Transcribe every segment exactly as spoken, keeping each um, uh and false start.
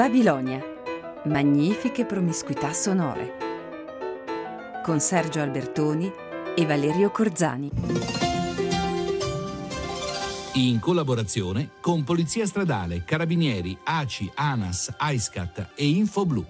Babilonia. Magnifiche promiscuità sonore. Con Sergio Albertoni e Valerio Corzani. In collaborazione con Polizia Stradale, Carabinieri, A C I, ANAS, AISCAT e Infoblu.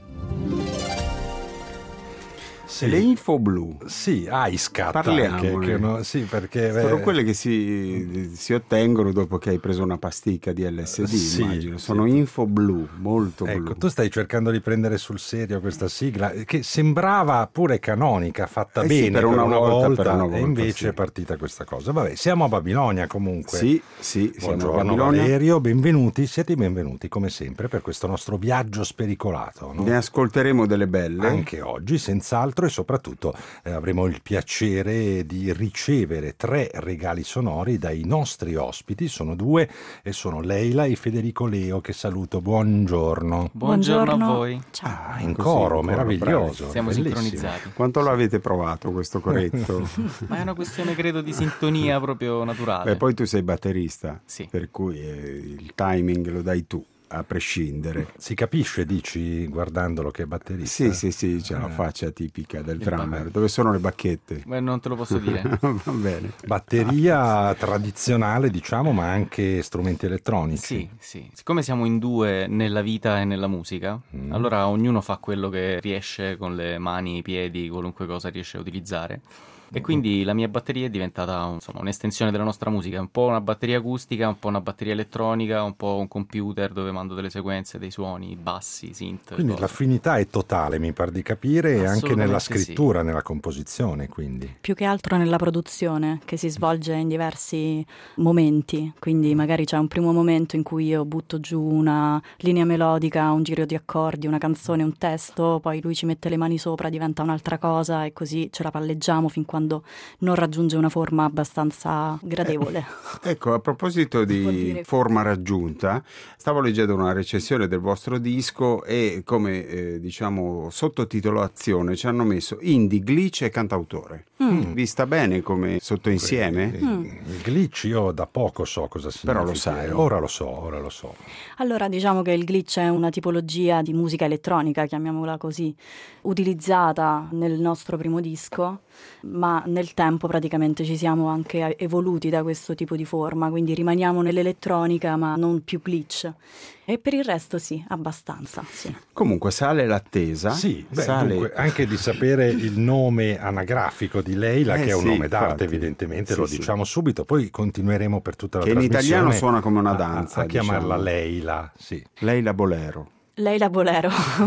Sì. Le info blu, sì, AISCAT, parliamo, che, che no, sì, perché sono eh, quelle che si, si ottengono dopo che hai preso una pasticca di L S D, sì, immagino. Sono sì. info blu, molto ecco, blu. Tu stai cercando di prendere sul serio questa sigla che sembrava pure canonica, fatta eh bene sì, per, una una volta, volta, per una volta, e invece sì. è partita questa cosa. Vabbè, siamo a Babilonia comunque. Sì, sì, siamo Buongiorno a Babilonia. Valerio, benvenuti, siete benvenuti come sempre per questo nostro viaggio spericolato, no? Ne ascolteremo delle belle. Anche oggi, senz'altro, e soprattutto eh, avremo il piacere di ricevere tre regali sonori dai nostri ospiti. Sono due e sono Leila e Federico Leo, che saluto. Buongiorno. Buongiorno, Buongiorno a voi. Ciao. Ah, in Così, coro, in coro, meraviglioso. bravi. Siamo bellissimo. sincronizzati. Quanto l'avete provato questo corretto? Ma è una questione, credo, di sintonia proprio naturale. Beh, poi tu sei batterista, sì. Per cui eh, il timing lo dai tu, a prescindere. Si capisce, dici, guardandolo, che è batterista? Sì, sì, sì, c'è eh. la faccia tipica del Il drummer. ba- Dove sono le bacchette? Beh, non te lo posso dire. Va bene. Batteria tradizionale, diciamo, ma anche strumenti elettronici. Sì, sì. Siccome siamo in due nella vita e nella musica, mm. allora ognuno fa quello che riesce con le mani, i piedi, qualunque cosa riesce a utilizzare. E quindi la mia batteria è diventata, insomma, un'estensione della nostra musica, un po' una batteria acustica, un po' una batteria elettronica, un po' un computer dove mando delle sequenze, dei suoni, bassi, synth. Quindi cose. l'affinità è totale, mi par di capire, e anche nella scrittura, sì. nella composizione, quindi. Più che altro nella produzione, che si svolge in diversi momenti, quindi magari c'è un primo momento in cui io butto giù una linea melodica, un giro di accordi, una canzone, un testo, poi lui ci mette le mani sopra, diventa un'altra cosa e così ce la palleggiamo fin quando non raggiunge una forma abbastanza gradevole. Eh, ecco, a proposito di forma raggiunta, stavo leggendo una recensione del vostro disco e come eh, diciamo sottotitolazione ci hanno messo indie, glitch e cantautore. Mm. Vi sta bene come sottoinsieme? Mm. Il glitch io da poco so cosa significa. Però lo sai. Ora lo so, ora lo so. Allora diciamo che il glitch è una tipologia di musica elettronica, chiamiamola così, utilizzata nel nostro primo disco, ma nel tempo praticamente ci siamo anche evoluti da questo tipo di forma, quindi rimaniamo nell'elettronica ma non più glitch. E per il resto sì, abbastanza, sì. Comunque sale l'attesa. Sì, beh, sale... dunque, anche di sapere il nome anagrafico di Leila, eh, che è un sì, nome d'arte, infatti. Evidentemente, sì, lo sì. diciamo subito, poi continueremo per tutta la che trasmissione. Che in italiano suona come una danza. A, a chiamarla diciamo. Leila, sì. Leila Bolero. Leila Bolero.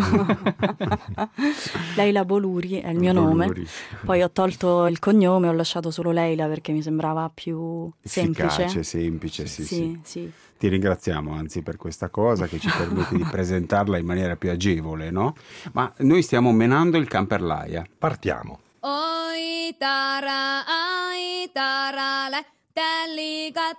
Leila Boluri è il mio Boluri. nome. Poi ho tolto il cognome, ho lasciato solo Leila perché mi sembrava più semplice. Efficace, semplice, sì, sì. sì, sì. Ti ringraziamo anzi per questa cosa che ci permette di presentarla in maniera più agevole, no? Ma noi stiamo menando il Camperlaia. Partiamo. Oi tara, ai tarale, tellikat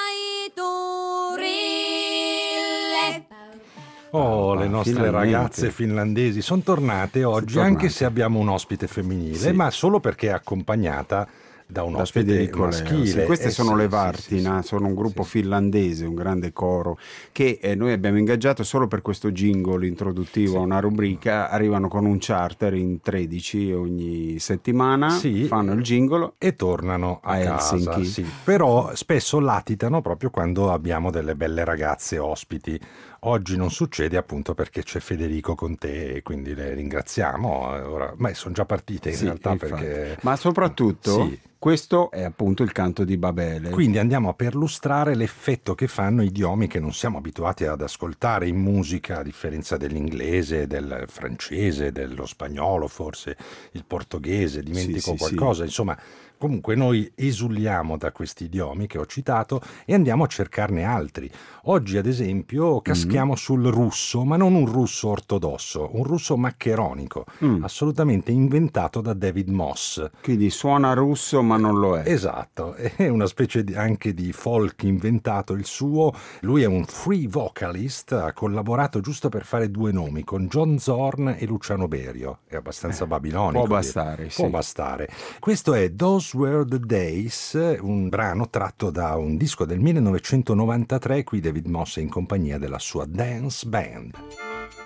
laiturille. Oh, le nostre finalmente. ragazze finlandesi sono tornate oggi, tornate. anche se abbiamo un ospite femminile, Sì. ma solo perché è accompagnata da un da ospite Federico maschile. Leo. Sì, queste Eh, sono sì, le sì, Vartina, sì, sì, sono un gruppo sì. finlandese, un grande coro che eh, noi abbiamo ingaggiato solo per questo jingle introduttivo Sì. a una rubrica. Arrivano con un charter in tredici ogni settimana, Sì. fanno il jingle E tornano a, a casa, Helsinki. sì. Però spesso latitano proprio quando abbiamo delle belle ragazze ospiti. Oggi non succede appunto perché c'è Federico con te e quindi le ringraziamo. Ora, ma sono già partite in Sì, realtà infatti. perché... Ma soprattutto Sì. questo è appunto il canto di Babele. Quindi andiamo a perlustrare l'effetto che fanno idiomi che non siamo abituati ad ascoltare in musica, a differenza dell'inglese, del francese, dello spagnolo, forse il portoghese, dimentico Sì, sì, qualcosa, sì. insomma. Comunque noi esuliamo da questi idiomi che ho citato e andiamo a cercarne altri. Oggi, ad esempio, caschiamo mm. sul russo, ma non un russo ortodosso, un russo maccheronico, mm. assolutamente inventato da David Moss. Quindi suona russo ma non lo è. Esatto, è una specie di, anche di folk inventato il suo. Lui è un free vocalist, ha collaborato giusto per fare due nomi, con John Zorn e Luciano Berio. È abbastanza babilonico. Può bastare, Può sì. bastare. Questo è Those Were the Days, un brano tratto da un disco del millenovecentonovantatré, qui David Moss è in compagnia della sua dance band.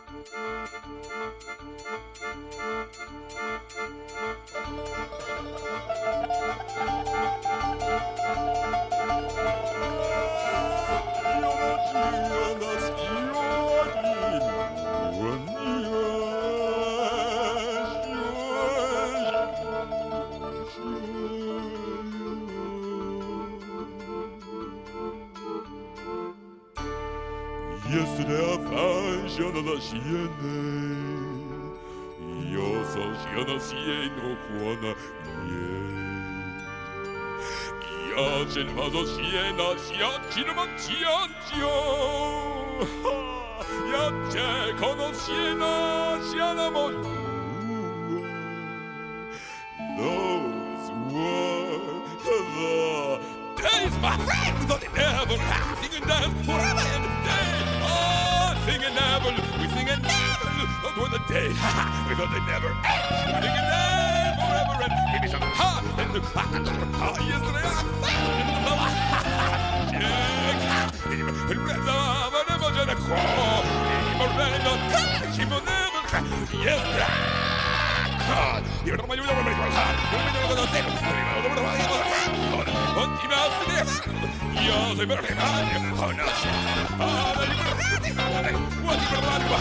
Yesterday I found Shana Siene. Yo sono Shana Sieno Juana. Io ce ne vado Siena, Siacino Manciancio. Io ce conosciena Siena Mon. Those were the days, my friend. We thought they never have sing and dance forever and a day. Sing and never, we sing and never. Those were the days. We thought they never end. We sing and never, forever and give each other ha and the ha. Yesterday I found in the lava. Check. Il reza, ma never je ne crois. Il me renda, il me never. Yesterday. Io non mi aiuto per il ha. Non mi aiuto per il ha. Non mi aiuto per il ha. Non ti basta ne. Io sei per il ha. Oh no. Ah, dai per il what you gonna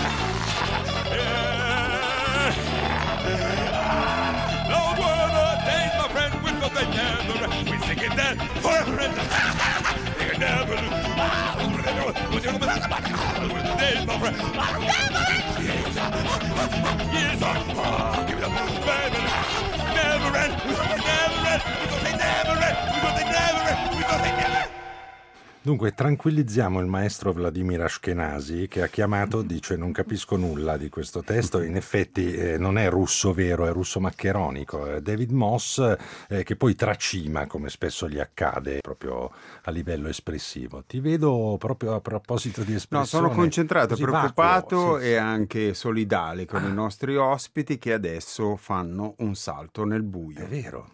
Those were the days, my friend, we thought they never. We sing it then forever and they never. Those were the days, my friend. Years, years are give it up, baby. Never end, we thought they never end. We thought they never end. We thought they never end. We thought they never end. Dunque tranquillizziamo il maestro Vladimir Ashkenazy che ha chiamato, dice non capisco nulla di questo testo, in effetti eh, non è russo vero, è russo maccheronico. Eh, David Moss eh, che poi tracima come spesso gli accade proprio a livello espressivo. Ti vedo proprio a proposito di espressione. No, sono concentrato, preoccupato vacuo, sì, e anche solidale con ah. i nostri ospiti che adesso fanno un salto nel buio. È vero.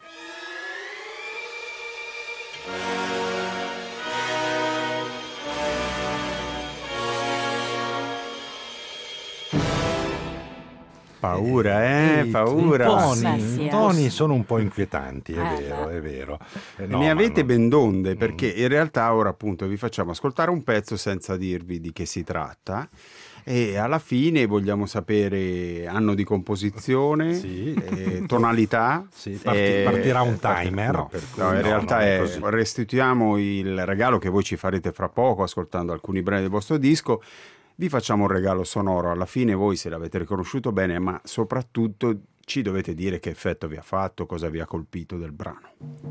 Paura, eh, I, paura. I toni, Beh, sì, i eh. toni sono un po' inquietanti, è Eh, vero, beh. è vero. Eh, E no, ne ma avete no. ben donde, perché in realtà ora appunto vi facciamo ascoltare un pezzo senza dirvi di che si tratta e alla fine vogliamo sapere anno di composizione, Sì. eh, tonalità. Sì, parti- eh, partirà un timer, No, per cui no, in no, realtà no, è è, così. restituiamo il regalo che voi ci farete fra poco ascoltando alcuni brani del vostro disco. Vi facciamo un regalo sonoro, alla fine voi se l'avete riconosciuto bene, ma soprattutto ci dovete dire che effetto vi ha fatto, cosa vi ha colpito del brano.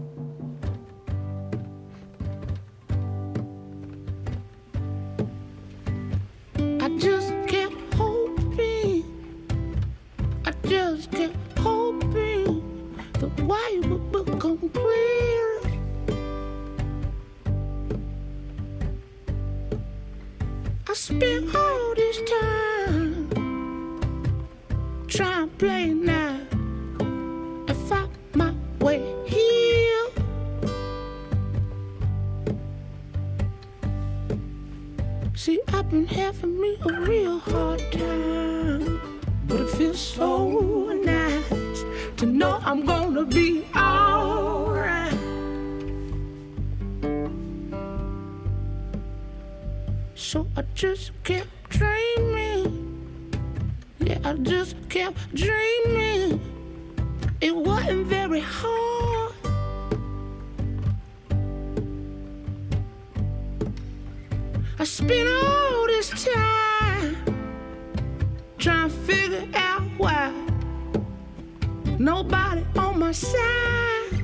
I just kept hoping, I just kept hoping the white would become clear. I spent all this time trying to play now and find my way here. See, I've been having me a real hard time, but it feels so nice to know I'm gonna be alright. So I just kept dreaming, yeah, I just kept dreaming. It wasn't very hard. I spent all this time trying to figure out why nobody on my side.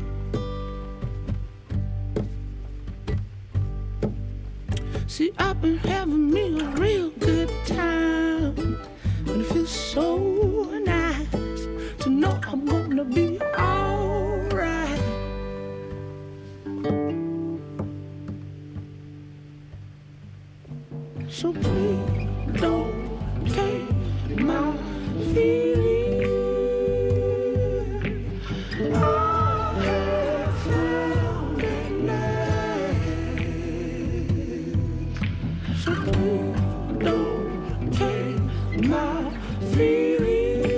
See, I've been having me a real good time, and it feels so nice to know I'm gonna be alright. So please don't take my feeling. I have found it now. So please don't take my feeling.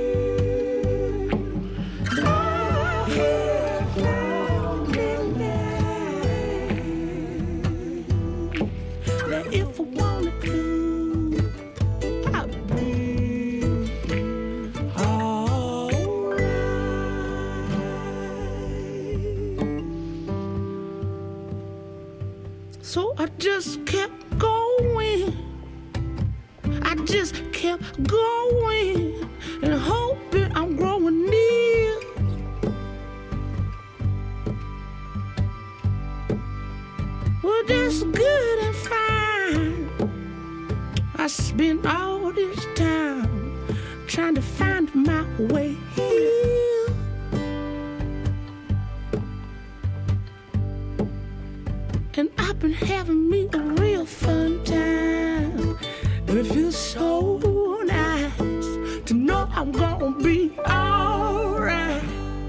I have found it now. That if I wanna do. I'll be alright. So I just kept going. I just kept going and hoping I'm growing near. Well, that's good and fine. I spent all this time trying to find my way here. And I've been having me a real fun time. And it feels so nice to know I'm gonna be alright.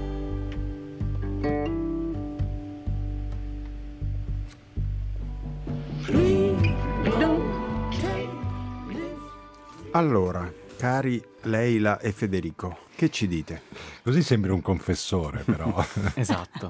Please don't take this. Allora, cari Leila e Federico, che ci dite? Così sembri un confessore, però. Esatto.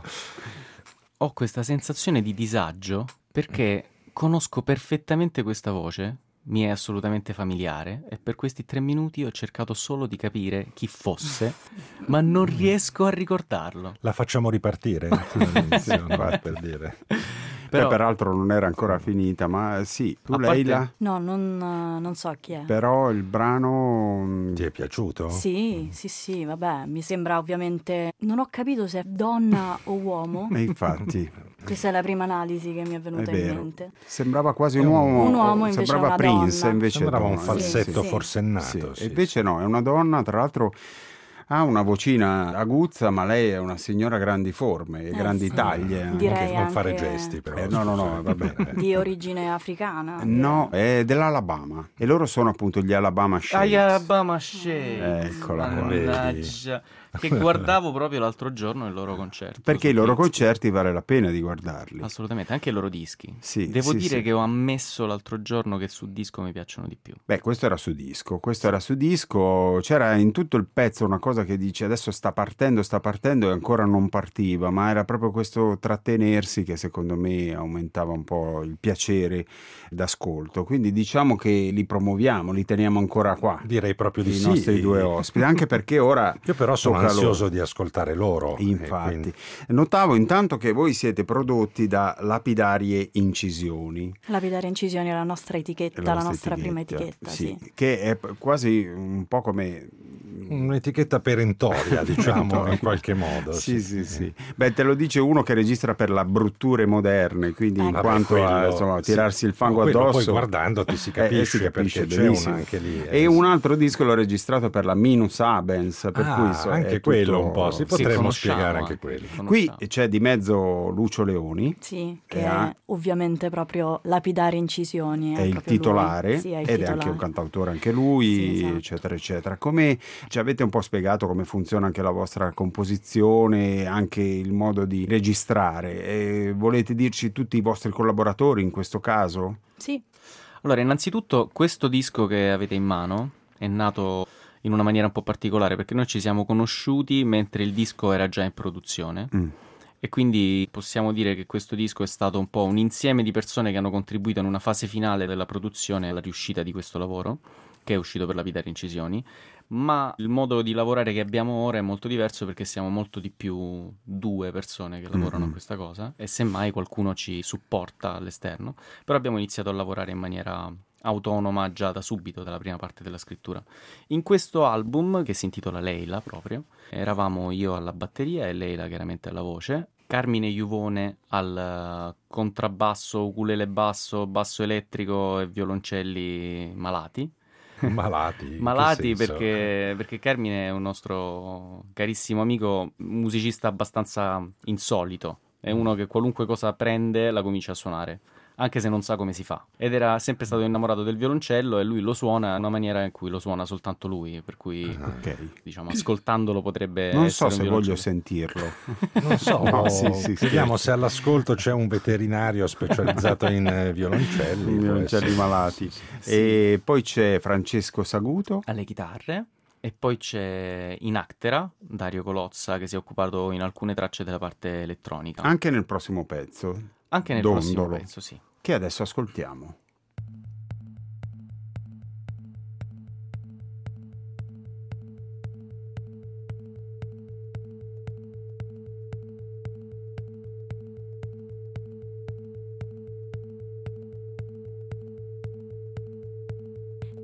Ho questa sensazione di disagio perché conosco perfettamente questa voce, mi è assolutamente familiare e per questi tre minuti ho cercato solo di capire chi fosse, ma non riesco a ricordarlo. La facciamo ripartire? Dall'inizio, no? Per dire. Però, Beh, peraltro non era ancora finita, ma sì, tu parte... Leila? No, non, non so chi è. Però il brano... Ti è piaciuto? Sì, sì, sì, vabbè, mi sembra ovviamente... Non ho capito se è donna o uomo. E infatti... Questa è la prima analisi che mi è venuta è in mente. Sembrava quasi un uomo, un uomo invece sembrava una Prince, donna. invece sembrava donna. un falsetto sì, sì. forsennato. Sì. Sì, E invece sì. no, è una donna, tra l'altro ha una vocina aguzza, ma lei è una signora grandi forme e Eh, grandi sì. taglie. anche. Direi Non anche fare gesti, però. Eh, no, no, no, scusate. va bene. Di origine africana. No, è dell'Alabama e loro sono appunto gli Alabama Shakes. Ai Alabama Shakes. Eccola qua. Mannaggia. Che guardavo proprio l'altro giorno il loro concerto. Perché su i loro Kids. concerti vale la pena di guardarli. Assolutamente, anche i loro dischi. Sì, Devo sì, dire sì. che ho ammesso l'altro giorno che su disco mi piacciono di più. Beh, questo era su disco, questo era su disco, c'era in tutto il pezzo una cosa che dice adesso sta partendo, sta partendo e ancora non partiva, ma era proprio questo trattenersi che secondo me aumentava un po' il piacere d'ascolto, quindi diciamo che li promuoviamo, li teniamo ancora qua, Direi proprio di i sì. nostri due ospiti, anche perché ora Io però sono tocca ansioso loro. di ascoltare loro. e Infatti, quindi- notavo intanto che voi siete prodotti da Lapidarie Incisioni. Lapidarie Incisioni è la nostra etichetta, la nostra prima etichetta, sì. Che è p- quasi un po' come... Un'etichetta perentoria, diciamo, in qualche modo. Sì, sì, sì. Beh, te lo dice uno che registra per la Brutture Moderne, quindi in Vabbè, quanto a quello- insomma, sì. tirarsi il fango No, quello addosso... poi guardandoti si eh, capisce, si capisce perché c'è benissimo. una anche lì. eh, E sì. un altro disco l'ho registrato per la Minus Abens, per Ah, cui insomma, anche è quello tutto- un po', si sì. potremmo conosciamo spiegare anche, anche quelli. Qui conosciamo. c'è di mezzo Lucio Leoni, Sì, che E è ha- ovviamente proprio Lapidarie Incisioni. è il proprio lui. titolare Sì, è il ed è titolare. anche un cantautore anche lui, Sì, esatto. eccetera eccetera. Come ci avete un po' spiegato come funziona anche la vostra composizione, anche il modo di registrare, e volete dirci tutti i vostri collaboratori in questo caso? Sì, Allora, innanzitutto questo disco che avete in mano è nato in una maniera un po' particolare perché noi ci siamo conosciuti mentre il disco era già in produzione. Mm. E quindi possiamo dire che questo disco è stato un po' un insieme di persone che hanno contribuito in una fase finale della produzione alla riuscita di questo lavoro, che è uscito per Lapidarie Incisioni, ma il modo di lavorare che abbiamo ora è molto diverso perché siamo molto di più due persone che lavorano Mm-hmm. a questa cosa e semmai qualcuno ci supporta all'esterno, però abbiamo iniziato a lavorare in maniera autonoma già da subito, dalla prima parte della scrittura. In questo album, che si intitola Leila proprio, eravamo io alla batteria e Leila chiaramente alla voce, Carmine Juvone al eh, contrabbasso, ukulele basso, basso elettrico e violoncelli malati. Malati. in che Malati senso? perché, perché Carmine è un nostro carissimo amico, musicista abbastanza insolito. È uno che qualunque cosa prende la comincia a suonare, anche se non sa come si fa. Ed era sempre stato innamorato del violoncello e lui lo suona in una maniera in cui lo suona soltanto lui, per cui Ok. diciamo ascoltandolo potrebbe Non essere so un se voglio violoncello. sentirlo. Non so, No, sì, sì, vediamo sì. se all'ascolto c'è un veterinario specializzato in eh, violoncelli. può Violoncelli essere. malati. Sì, E poi c'è Francesco Saguto. Alle chitarre. E poi c'è in Actera Dario Colozza che si è occupato in alcune tracce della parte elettronica. Anche nel prossimo pezzo, Anche nel Dondolo. prossimo pezzo, sì. che adesso ascoltiamo.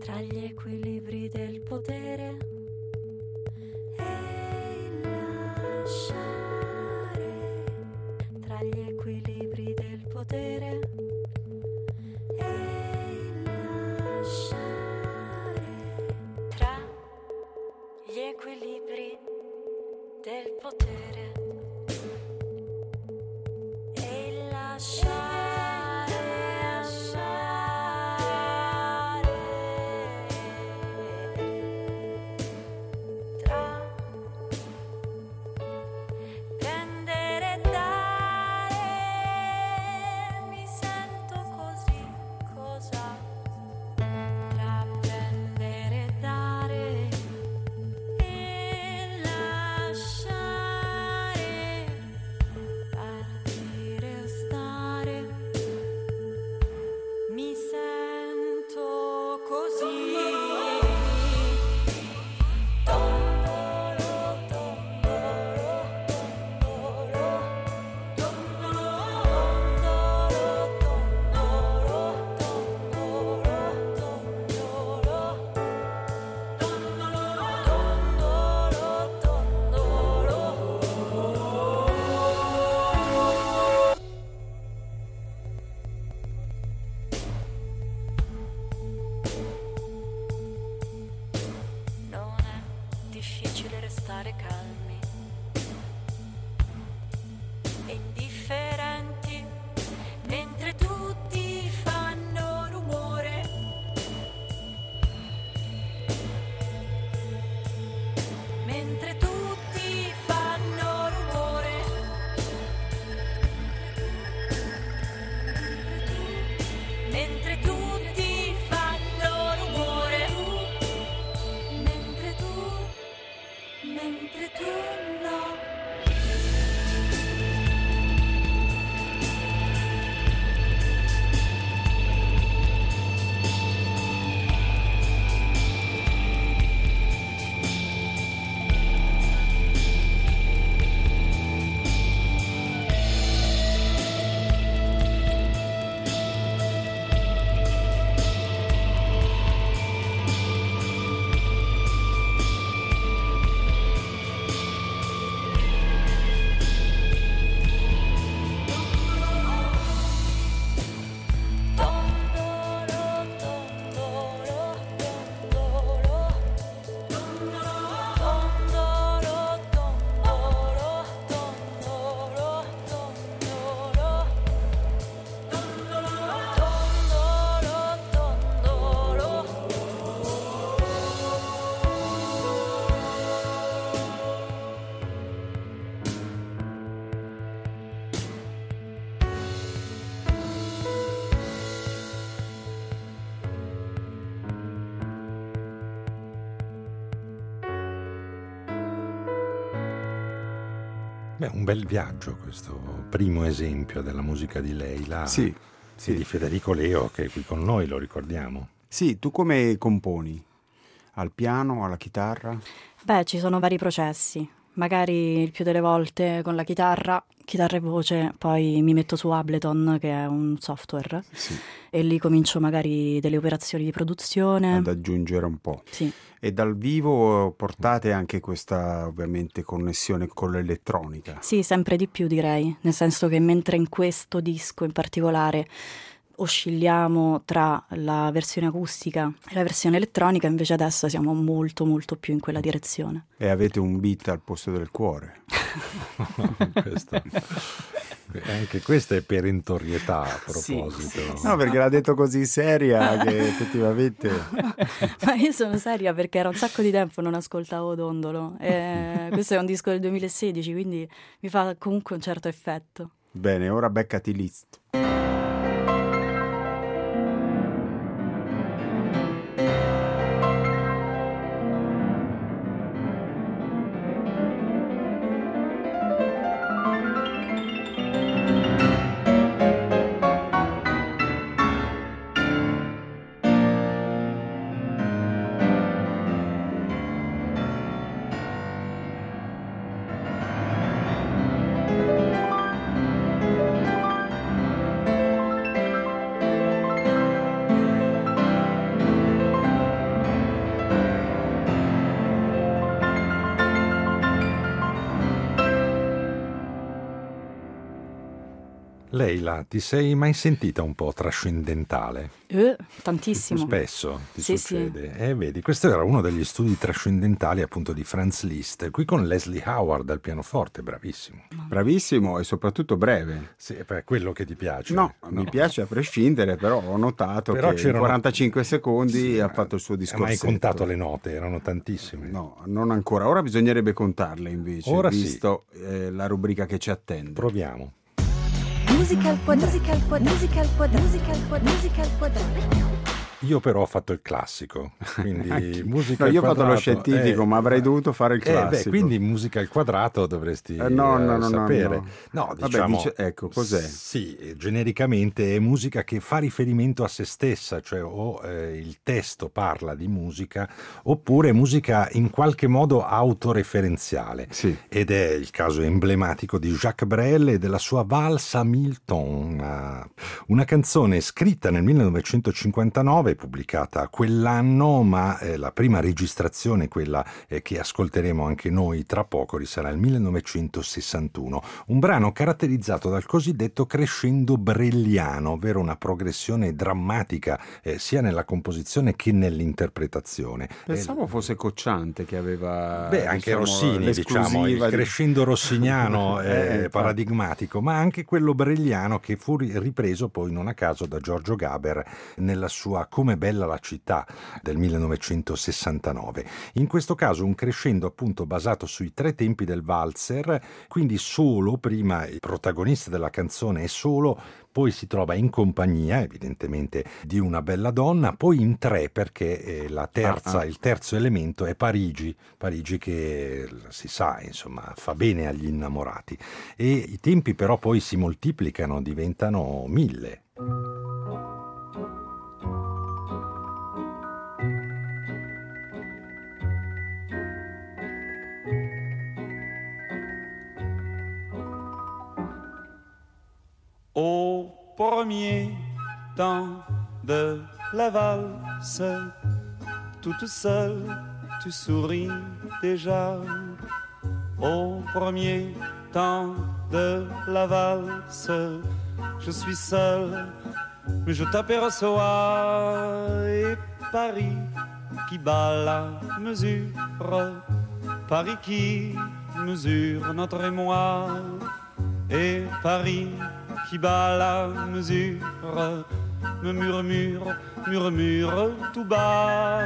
tra gli equilibri del potere e il lasciare, tra gli equilibri del potere e il lasciare, tra gli equilibri del potere e il lasciare, lasciare, tra prendere e dare, mi sento così, cosa? Tra prendere e dare e lasciare, partire o stare, mi sento così. Tondolo, tondolo, tondolo, tondolo, tondolo, non è difficile restare calmi e indifferenti mentre tutti fanno rumore. Mentre tutti fanno rumore. Mentre tutti fanno rumore. Mentre tu, mentre tu no. Tondolo, tondolo, tondolo, tondolo, tondolo, tondolo, tondolo, tondolo, Beh, un bel viaggio questo primo esempio della musica di Leila Sì, e sì. di Federico Leo, che è qui con noi, lo ricordiamo. Sì, tu come componi? Al piano, alla chitarra? Beh, ci sono vari processi. Magari il più delle volte con la chitarra, chitarra e voce, poi mi metto su Ableton, che è un software, Sì. e lì comincio magari delle operazioni di produzione. Ad aggiungere un po'. Sì. E dal vivo portate anche questa ovviamente connessione con l'elettronica. Sì, sempre di più direi, nel senso che mentre in questo disco in particolare oscilliamo tra la versione acustica e la versione elettronica, invece adesso siamo molto molto più in quella direzione. E avete un beat al posto del cuore. Questo- anche questa è perentorietà a proposito. Sì, sì, sì. No, perché l'ha detto così seria che effettivamente... Ma io sono seria perché era un sacco di tempo non ascoltavo Dondolo. E questo è un disco del duemilasedici, quindi mi fa comunque un certo effetto. Bene, ora beccati Liszt. Leila, ti sei mai sentita un po' trascendentale? Eh, tantissimo. Spesso ti sì, succede. Sì. Eh, vedi, questo era uno degli studi trascendentali appunto di Franz Liszt, qui con Leslie Howard al pianoforte, bravissimo. Bravissimo e soprattutto breve. Sì, è quello che ti piace. No, no, mi piace a prescindere, però ho notato però che in quarantacinque secondi sì, ha fatto il suo discorso. Ma hai contato le note? Erano tantissime. No, non ancora. Ora bisognerebbe contarle invece, Ora visto sì. eh, la rubrica che ci attende. Proviamo. Musica al quadrato, musica al quadrato, musica al quadrato, musica al quadrato, musica al quadrato. Io però ho fatto il classico, quindi musica no, al io quadrato. Io ho fatto lo scientifico, eh, ma avrei dovuto fare il classico. Eh, beh, quindi musica al quadrato dovresti eh, no, no, no, sapere. No, no. no diciamo, Vabbè, dice, ecco, cos'è? Sì, genericamente è musica che fa riferimento a se stessa, cioè o eh, il testo parla di musica, oppure musica in qualche modo autoreferenziale. Sì. Ed è il caso emblematico di Jacques Brel e della sua Valse à mille tons, una, una canzone scritta nel millenovecentocinquantanove, pubblicata quell'anno, ma eh, la prima registrazione, quella eh, che ascolteremo anche noi tra poco, risale al millenovecentosessantuno. Un brano caratterizzato dal cosiddetto crescendo brelliano, ovvero una progressione drammatica eh, sia nella composizione che nell'interpretazione. Pensavo eh, fosse Cocciante che aveva beh, anche diciamo, Rossini, diciamo, il di... crescendo rossiniano è eh, paradigmatico, ma anche quello brelliano che fu ripreso poi non a caso da Giorgio Gaber nella sua Come bella la città del millenovecentosessantanove. In questo caso un crescendo appunto basato sui tre tempi del valzer, quindi solo, prima il protagonista della canzone è solo, poi si trova in compagnia evidentemente di una bella donna, poi in tre perché eh, la terza, ah, ah. il terzo elemento è Parigi, Parigi che si sa insomma fa bene agli innamorati, e i tempi però poi si moltiplicano, diventano mille. Au premier temps de la valse, toute seule, tu souris déjà. Au premier temps de la valse, je suis seule, mais je t'aperçois. Et Paris qui bat la mesure, Paris qui mesure notre émoi. Et Paris qui bat la mesure, me murmure, murmure tout bas.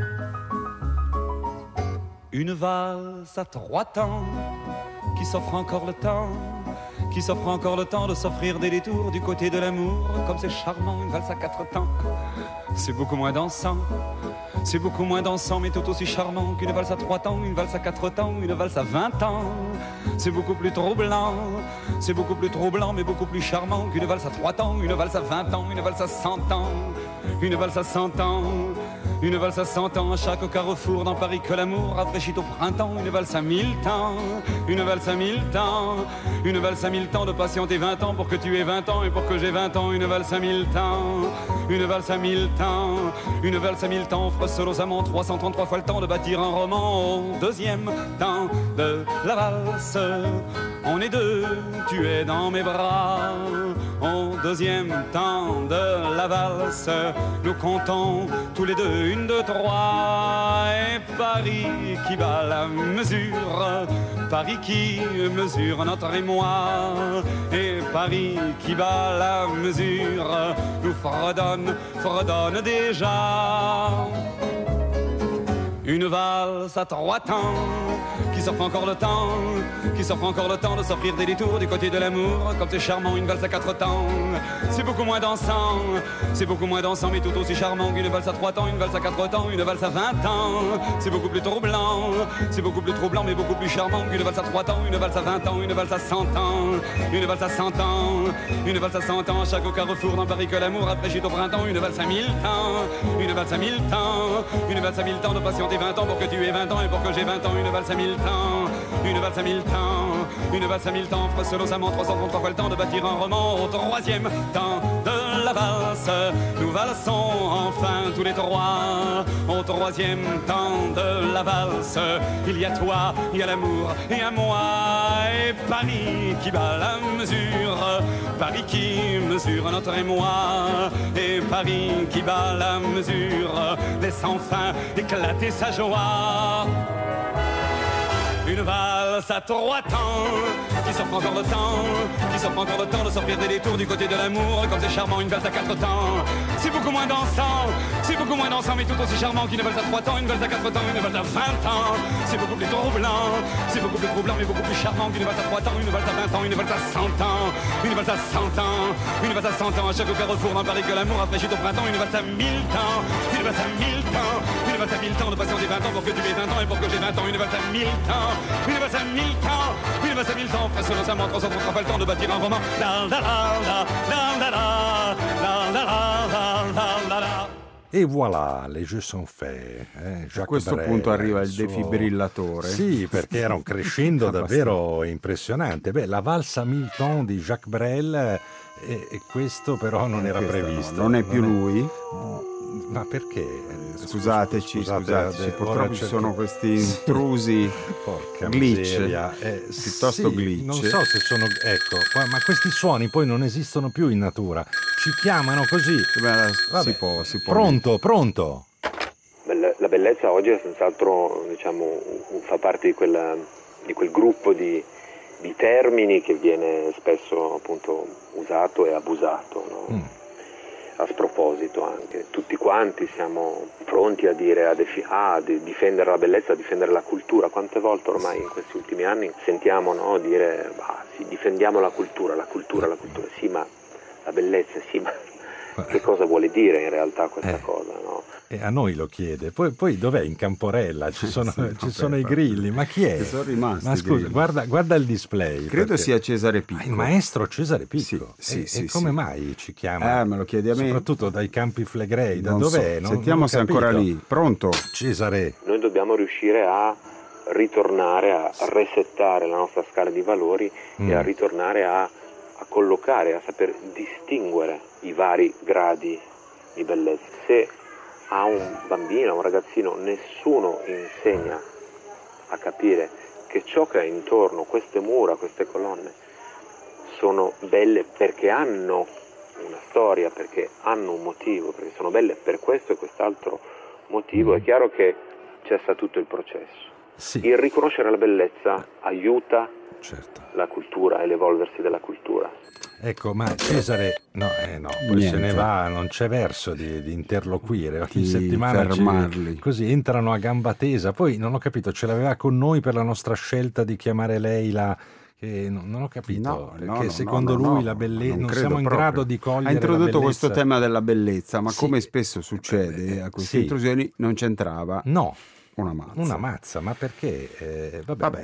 Une valse à trois temps, qui s'offre encore le temps, qui s'offre encore le temps de s'offrir des détours du côté de l'amour. Comme c'est charmant, une valse à quatre temps, c'est beaucoup moins dansant. C'est beaucoup moins dansant, mais tout aussi charmant qu'une valse à trois temps, une valse à quatre temps, une valse à vingt ans. C'est beaucoup plus troublant, c'est beaucoup plus troublant, mais beaucoup plus charmant qu'une valse à trois temps, une valse à vingt ans, une valse à cent ans, une valse à cent ans, une valse à cent ans. À chaque carrefour dans Paris que l'amour rafraîchit au printemps, une valse à mille temps, une valse à mille temps, une valse à mille temps de patienter vingt ans pour que tu aies vingt ans et pour que j'ai vingt ans, une valse à mille temps, une valse à mille temps, une valse à mille temps offre seul aux amants trois cent trente-trois fois le temps de bâtir un roman. Au deuxième temps de la valse, on est deux, tu es dans mes bras. Au deuxième temps de la valse, nous comptons tous les deux, une, deux, trois. Et Paris qui bat la mesure, Paris qui mesure notre émoi. Et Paris qui bat la mesure, nous fredonne, fredonne déjà. Une valse à trois temps, qui s'offre encore le temps, qui s'offre encore le temps de s'offrir des détours du côté de l'amour. Comme c'est charmant, une valse à quatre temps, c'est beaucoup moins dansant, c'est beaucoup moins dansant, mais tout aussi charmant qu'une valse à trois temps, une valse à quatre temps, une valse à vingt ans. C'est beaucoup plus troublant, c'est beaucoup plus troublant, mais beaucoup plus charmant qu'une valse à trois temps, une valse à vingt ans, une valse à cent ans, une valse à cent ans, une valse à cent ans. À chaque carrefour dans Paris que l'amour rafraîchit au printemps, une valse à mille temps, une valse à mille temps, une valse à mille temps de patienter vingt ans pour que tu aies vingt ans et pour que j'ai vingt ans, une valse à mille temps, une valse à mille temps, une valse à mille temps, offre seul aux amants trois cent trente-trois fois le temps de bâtir un roman. Au troisième temps de la valse, nous valsons enfin tous les trois. Au troisième temps de la valse, il y a toi, il y a l'amour et à moi. Et Paris qui bat la mesure, Paris qui mesure notre émoi, et Paris qui bat la mesure, laisse enfin éclater sa joie. Une valse à trois temps, qui s'offre encore le temps, qui s'offre encore le temps de sortir des détours du côté de l'amour, comme c'est charmant une valse à quatre temps. C'est beaucoup moins dansant, c'est beaucoup moins dansant, mais tout aussi charmant qu'une valse à trois temps, une valse à quatre temps, une valse à vingt ans. C'est beaucoup plus troublant, c'est beaucoup plus troublant, mais beaucoup plus charmant qu'une valse à trois temps, une valse à vingt ans, une valse à cent ans, une valse à cent ans, une valse à cent ans. À chaque carrefour dans Paris que l'amour a fraîchi au printemps, une valse à mille temps, une valse à mille temps, une valse à mille temps de passion des vingt ans pour que tu aies vingt ans et pour que j'ai vingt ans, une valse à mille temps. Une valse à mille temps, une valse à mille temps, presque innocemment, trois cents pour pas le temps de bâtir un roman. La la la la la la la la la la la la la. E voilà, les jeux sont faits. Eh? A questo Brel, punto arriva il suo... defibrillatore. Sì, perché era un crescendo davvero impressionante. Beh, la valsa mille temps di Jacques Brel, e, e questo però non era questo previsto. No, non è più non lui? È... Ma perché? Scusateci, Scusate, scusateci, ora purtroppo ci cerco- sono questi intrusi Porca glitch, miseria. Eh, piuttosto sì, glitch. Non so se sono, ecco, poi- ma questi suoni poi non esistono più in natura. Ci chiamano così. Beh, Vabbè. si può, si può. Pronto, pronto. Beh, La bellezza oggi è senz'altro, diciamo, un- fa parte di, quella, di quel gruppo di, di termini che viene spesso appunto usato e abusato, no? Mm. A sproposito anche. Tutti quanti siamo pronti a dire, a, defi- a di- difendere la bellezza, a difendere la cultura. Quante volte ormai in questi ultimi anni sentiamo, no, dire bah, sì, difendiamo la cultura, la cultura, la cultura. Sì, ma la bellezza, sì, ma che cosa vuole dire in realtà questa Eh. cosa, no? E a noi lo chiede. Poi, poi dov'è in Camporella? Ci sono, Sì, no, ci sono beh, i grilli. Ma chi è? Ci sono rimasti Ma i scusa, grilli. guarda, guarda il display. Credo perché- sia Cesare Picco. Ah, il maestro Cesare Picco. Sì, e, sì, e come sì. mai ci chiama? Eh, me lo chiedi a me? Soprattutto dai Campi Flegrei. Da Non dov'è? so. Non- Sentiamo non ho se è ancora capito. lì. Pronto? Cesare. Noi dobbiamo riuscire a ritornare a resettare la nostra scala di valori Mm. e a ritornare a, a collocare, a saper distinguere i vari gradi di bellezza. Se a un bambino, a un ragazzino, nessuno insegna a capire che ciò che è intorno, queste mura, queste colonne, sono belle perché hanno una storia, perché hanno un motivo, perché sono belle per questo e quest'altro motivo, è chiaro che cessa tutto il processo. Sì. Il riconoscere la bellezza aiuta Certo. la cultura e l'evolversi della cultura. Ecco, ma Cesare, no, eh no, poi Niente. se ne va, non c'è verso di, di interloquire. Ogni Di settimana ci- fermarli. così entrano a gamba tesa. Poi non ho capito, ce l'aveva con noi per la nostra scelta di chiamare lei la... Che non, non ho capito, No, perché no, no, secondo no, no, lui no, la bellezza non, non credo siamo in proprio. grado di cogliere Ha introdotto la questo bellezza. tema della bellezza, ma Sì. come spesso succede a queste Sì. intrusioni non c'entrava No, una mazza. una mazza, ma perché? Eh, vabbè, Vabbè,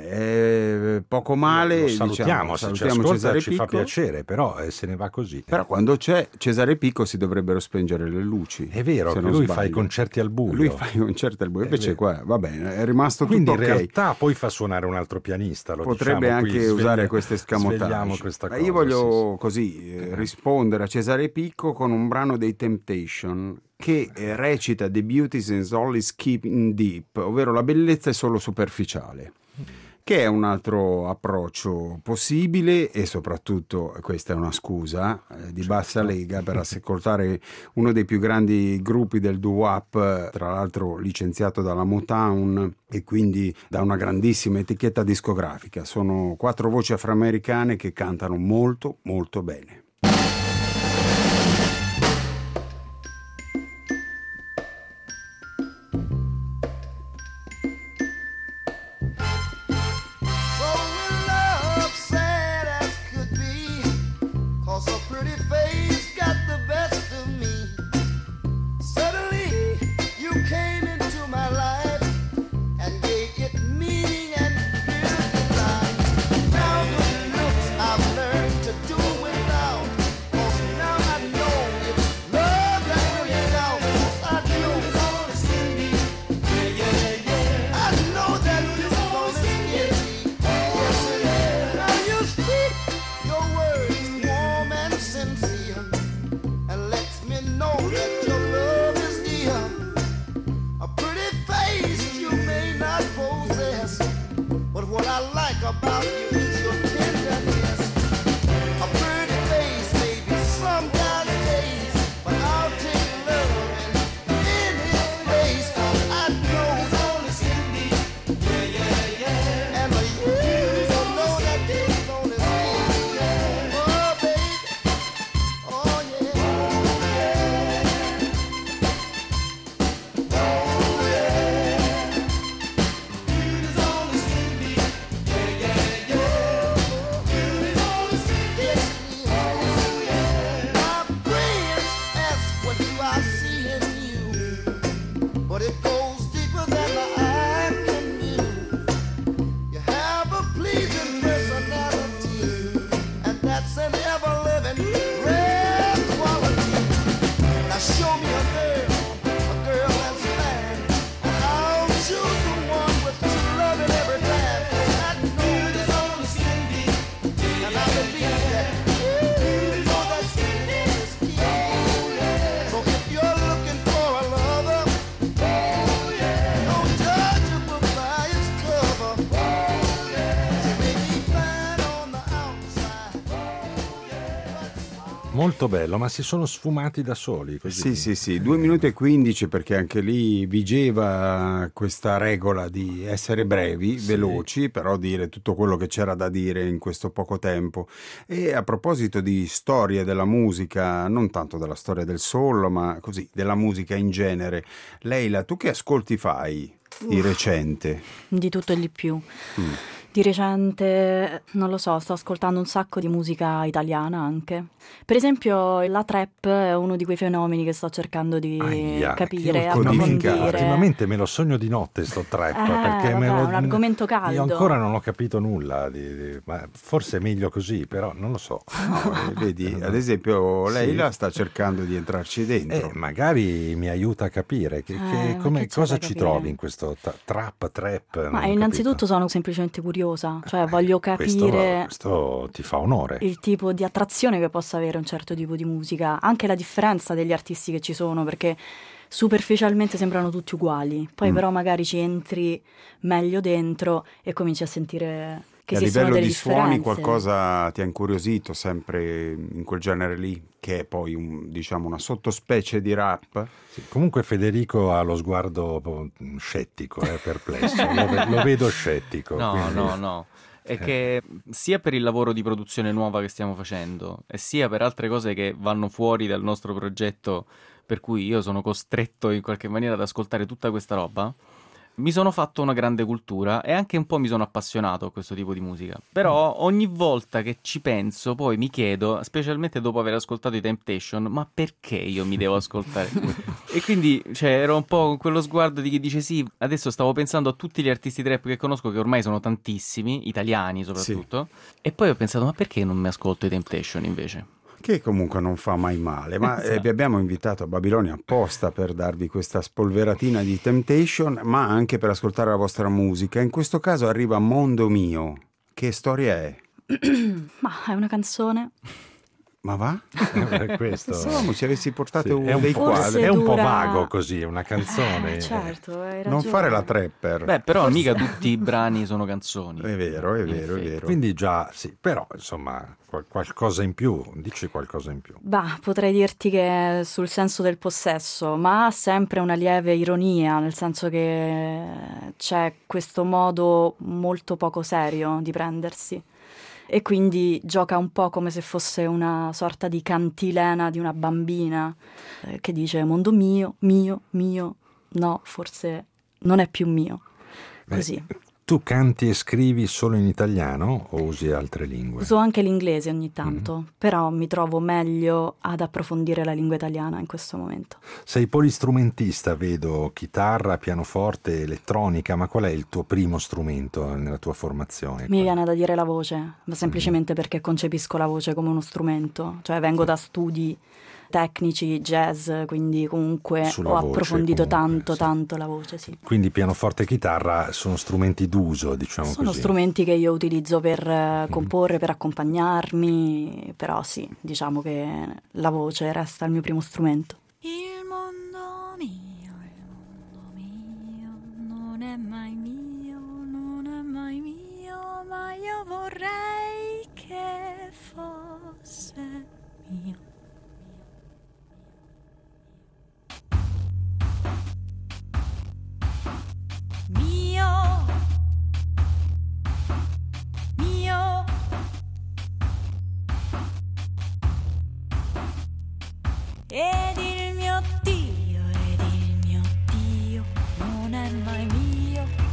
eh, poco male, lo salutiamo, diciamo, se ci salutiamo ascolta Cesare ci fa Picco. piacere, però eh, se ne va così. Però quando c'è Cesare Picco si dovrebbero spengere le luci. È vero se che non lui fa sbaglio. i concerti al buio. Lui fa i concerti al buio, È invece vero. qua va bene, è rimasto Quindi tutto in ok. realtà poi fa suonare un altro pianista. Lo Potrebbe diciamo, qui anche sveglia- usare queste svegliamo scamotage. questa Ma cosa, io voglio sì, così eh, rispondere a Cesare Picco con un brano dei Temptation che eh, recita The Beauty is only skipping deep, ovvero la bellezza è solo superficiale, che è un altro approccio possibile e soprattutto questa è una scusa eh, di bassa lega per ascoltare uno dei più grandi gruppi del doo-wop, tra l'altro licenziato dalla Motown e quindi da una grandissima etichetta discografica. Sono quattro voci afroamericane che cantano molto molto bene. Now the looks I've learned to do without. me a girl, a girl that's fine. And I'll choose the one with true loving every time. That mood is on the skin deep, and I believe that. You know that skin is key. So if you're looking for a lover, don't judge a book by its cover. She may be fine on the outside. Molto bello, ma si sono sfumati da soli. Così. Sì, sì, sì, due minuti e quindici, perché anche lì vigeva questa regola di essere brevi, Sì. veloci, però dire tutto quello che c'era da dire in questo poco tempo. E a proposito di storie della musica, non tanto della storia del soul, ma così, della musica in genere, Leila, tu che ascolti fai di Uff. recente? Di tutto e di più. Mm. Di recente, non lo so, sto ascoltando un sacco di musica italiana anche. Per esempio, la trap è uno di quei fenomeni che sto cercando di Aia, capire, che ultimamente, approfondire. ultimamente me lo sogno di notte sto trap, Eh, perché me vabbè, lo, è un argomento caldo. Io ancora non ho capito nulla, di, di- ma forse è meglio così, però non lo so. No, eh, vedi, ad esempio Leila sta cercando di entrarci dentro. Eh, magari mi aiuta a capire che, che- Eh, ma come- che c'è cosa da ci capire? trovi in questo ta- trap, trap. non Ma ho innanzitutto sono semplicemente curiosa, cioè voglio Questo, capire questo ti fa onore. il tipo di attrazione che possa avere un certo tipo di musica, anche la differenza degli artisti che ci sono, perché superficialmente sembrano tutti uguali, poi Mm. però magari ci entri meglio dentro e cominci a sentire che E a esistono livello delle di suoni differenze. qualcosa ti ha incuriosito sempre in quel genere lì, che è poi un- diciamo una sottospecie di rap? Sì, comunque Federico ha lo sguardo po- scettico, eh, perplesso, lo, ve- lo vedo scettico. No, quindi- no, no. È Eh. che sia per il lavoro di produzione nuova che stiamo facendo, e sia per altre cose che vanno fuori dal nostro progetto, per cui io sono costretto in qualche maniera ad ascoltare tutta questa roba, mi sono fatto una grande cultura e anche un po' mi sono appassionato a questo tipo di musica. Però ogni volta che ci penso poi mi chiedo, specialmente dopo aver ascoltato i Temptation, ma perché io mi devo ascoltare? E quindi cioè, ero un po' con quello sguardo di chi dice sì, adesso stavo pensando a tutti gli artisti trap che conosco, che ormai sono tantissimi, italiani soprattutto, e poi ho pensato ma perché non mi ascolto i Temptation invece? Che comunque non fa mai male, ma eh, Esatto. vi abbiamo invitato a Babilonia apposta per darvi questa spolveratina di Temptation, ma anche per ascoltare la vostra musica. In questo caso arriva Mondo Mio. Che storia è? Ma è una canzone. Ma va? Eh, questo- Pensavamo ci avessi portato Sì, uno è un dei po', quadri. è un po' dura- vago così, è una canzone. Eh, certo, hai Non ragione. fare la trapper. Beh, però mica tutti i brani sono canzoni. È vero, è In vero, è effetti. vero. Quindi già, sì, però insomma qual- qualcosa in più, dici qualcosa in più. Bah, potrei dirti che è sul senso del possesso, ma ha sempre una lieve ironia, nel senso che c'è questo modo molto poco serio di prendersi. E quindi gioca un po' come se fosse una sorta di cantilena di una bambina eh, che dice mondo mio, mio, mio, no, forse non è più mio. Beh, Così. Tu canti e scrivi solo in italiano o usi altre lingue? Uso anche l'inglese ogni tanto, però mi trovo meglio ad approfondire la lingua italiana in questo momento. Sei polistrumentista, vedo, chitarra, pianoforte, elettronica, ma qual è il tuo primo strumento nella tua formazione? Mi viene da dire la voce, ma semplicemente perché concepisco la voce come uno strumento, cioè vengo da studi tecnici, jazz, quindi comunque Sulla ho voce, approfondito comunque, tanto, sì. tanto la voce, sì. Quindi pianoforte e chitarra sono strumenti d'uso, diciamo Sono così. strumenti che io utilizzo per eh, comporre, per accompagnarmi, però sì, diciamo che la voce resta il mio primo strumento. Il mondo mio, il mondo mio, non è mai mio, non è mai mio, ma io vorrei che fosse mio. Mio, mio, ed il mio Dio, ed il mio Dio non è mai mio,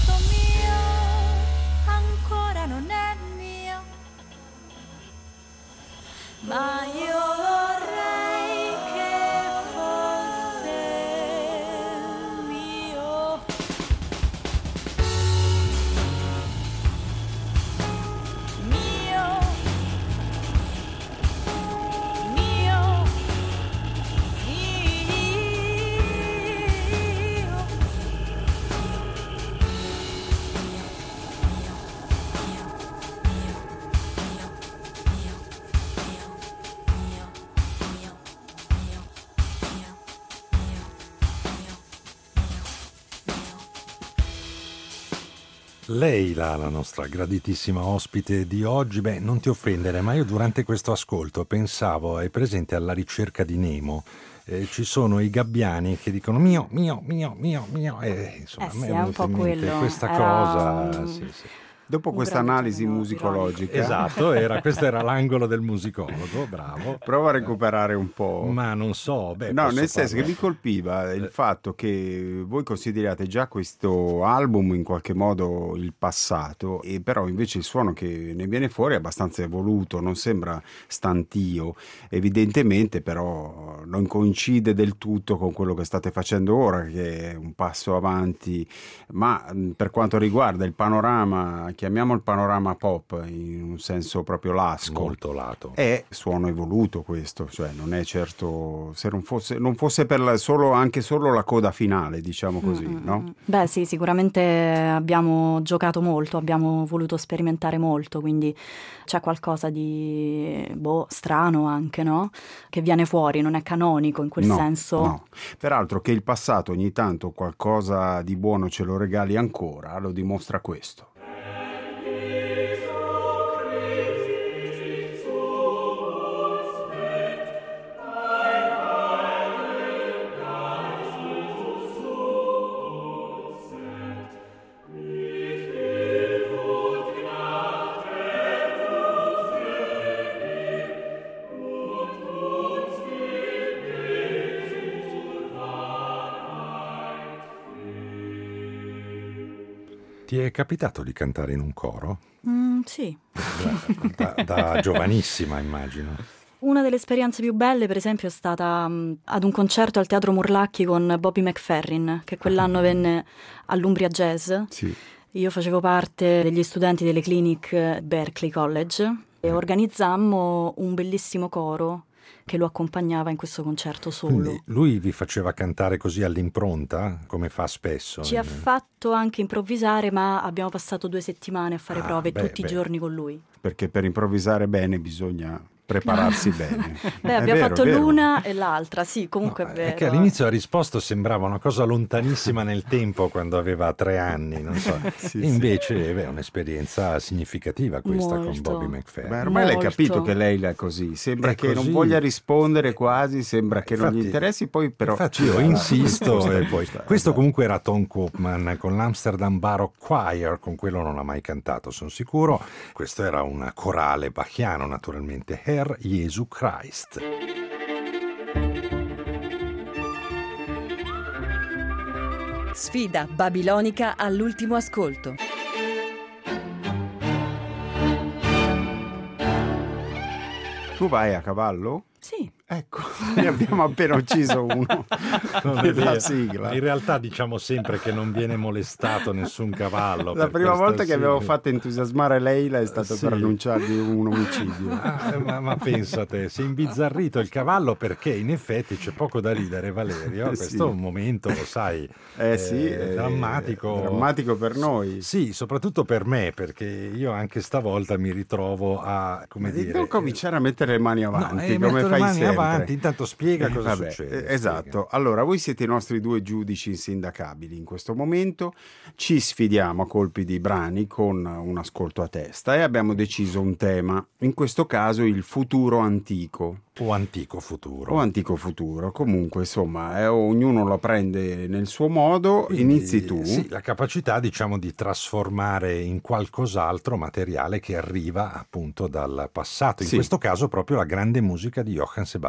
questo mio ancora non è mio, ma io vorrei che fosse mio. Mio, mio, Leila, la nostra graditissima ospite di oggi. Beh, non ti offendere, ma io durante questo ascolto pensavo, hai presente Alla ricerca di Nemo? Eh, ci sono i gabbiani che dicono mio, mio, mio, mio, mio, e insomma Eh a sì, me è è un venuta po' in mente quello. questa Era cosa. un- Sì, sì. Dopo Un questa grande analisi genio musicologica, Esatto, era, questo era l'angolo del musicologo, bravo. prova a recuperare un po'. Ma non so, beh, No, posso nel senso che farlo. mi colpiva il Eh. fatto che voi consideriate già questo album in qualche modo il passato, e però invece il suono che ne viene fuori è abbastanza evoluto, non sembra stantio, evidentemente però non coincide del tutto con quello che state facendo ora, che è un passo avanti, ma mh, per quanto riguarda il panorama, chiamiamo il panorama pop in un senso proprio lasco, Molto lato. è suono evoluto questo, cioè non è certo, se non fosse, non fosse per la, solo, anche solo la coda finale, diciamo così, Mm, mm, no? mm. Beh sì, sicuramente abbiamo giocato molto, abbiamo voluto sperimentare molto, quindi c'è qualcosa di boh, strano anche, no? Che viene fuori, non è canonico in quel No, senso. no. Peraltro che il passato ogni tanto qualcosa di buono ce lo regali ancora, lo dimostra questo. Ti è capitato di cantare in un coro? Mm, sì. Da, da giovanissima, immagino. Una delle esperienze più belle, per esempio, è stata mh, ad un concerto al Teatro Morlacchi con Bobby McFerrin, che quell'anno venne all'Umbria Jazz. Sì. Io facevo parte degli studenti delle clinic Berklee College e organizzammo un bellissimo coro che lo accompagnava in questo concerto solo. Quindi lui vi faceva cantare così all'impronta, come fa spesso? Ci ha fatto anche improvvisare, ma abbiamo passato due settimane a fare Ah, prove beh, tutti beh. i giorni con lui. Perché per improvvisare bene bisogna prepararsi bene. Beh, È abbiamo vero, fatto è vero. l'una e l'altra, sì, comunque No, è vero. è che all'inizio la risposta sembrava una cosa lontanissima nel tempo quando aveva tre anni, non so. Sì, sì. Invece beh, è un'esperienza significativa questa con Molto. Bobby Beh, McFerrin. ormai l'hai Molto. capito che lei è così, sembra È che non così. voglia rispondere quasi, sembra che non gli Infatti- interessi, poi però... Infatti io Ah, insisto giusto, e poi... giusto, Questo eh, comunque era Tom Koopman con l'Amsterdam Baroque Choir, con quello non ha mai cantato, sono sicuro. Questo era un corale bachiano, naturalmente, Herr Jesu Christ. Sfida babilonica all'ultimo ascolto. Tu vai a cavallo? Sì. Ecco, ne abbiamo appena ucciso uno Non è nella vero. sigla. In realtà diciamo sempre che non viene molestato nessun cavallo. La per prima questa volta che abbiamo sigla. fatto entusiasmare Leila è stato Sì. per annunciargli un omicidio. Ah, ma, ma pensa te, si è imbizzarrito il cavallo perché in effetti c'è poco da ridere, Valerio. Eh, Questo sì. è un momento, lo sai, Eh sì, eh, è drammatico. drammatico per noi. Sì, soprattutto per me, perché io anche stavolta mi ritrovo a, come Ma dire... non cominciare a mettere le mani No, avanti, eh, come metto le fai mani sempre. avanti, intanto spiega Eh, cosa vabbè, succede. eh, esatto, allora voi siete i nostri due giudici insindacabili in questo momento, ci sfidiamo a colpi di brani con un ascolto a testa e abbiamo deciso un tema, in questo caso il futuro antico. O antico futuro. O antico futuro, comunque insomma eh, ognuno lo prende nel suo modo. Quindi, Inizi tu. Sì, la capacità diciamo di trasformare in qualcos'altro materiale che arriva appunto dal passato, in Sì. questo caso proprio la grande musica di Johann Sebastian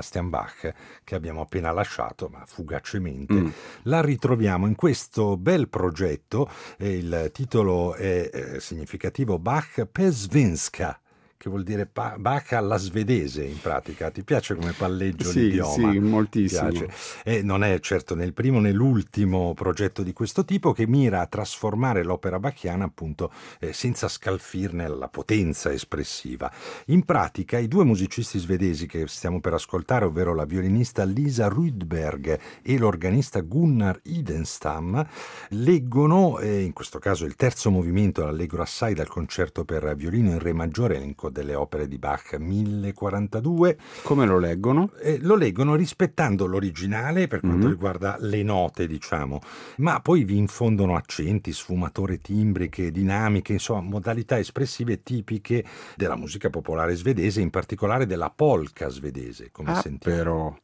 Sebastian Bach, che abbiamo appena lasciato, ma fugacemente. Mm. La ritroviamo in questo bel progetto, e il titolo è eh, significativo, Bach Pesvinska, che vuol dire pa- Bach alla svedese in pratica. Ti piace come palleggio Sì, l'idioma? sì, moltissimo. Piace. E non è certo né il primo né l'ultimo progetto di questo tipo, che mira a trasformare l'opera bachiana appunto eh, senza scalfirne la potenza espressiva. In pratica i due musicisti svedesi che stiamo per ascoltare, ovvero la violinista Lisa Rydberg e l'organista Gunnar Idenstam, leggono, eh, in questo caso il terzo movimento, l'allegro assai dal concerto per violino in re maggiore, elenco delle opere di Bach mille quarantadue. Come lo leggono? Eh, lo leggono rispettando l'originale per quanto Mm-hmm. riguarda le note, diciamo, ma poi vi infondono accenti, sfumature timbriche, dinamiche, insomma modalità espressive tipiche della musica popolare svedese, in particolare della polka svedese, come Ah, sentiamo. però.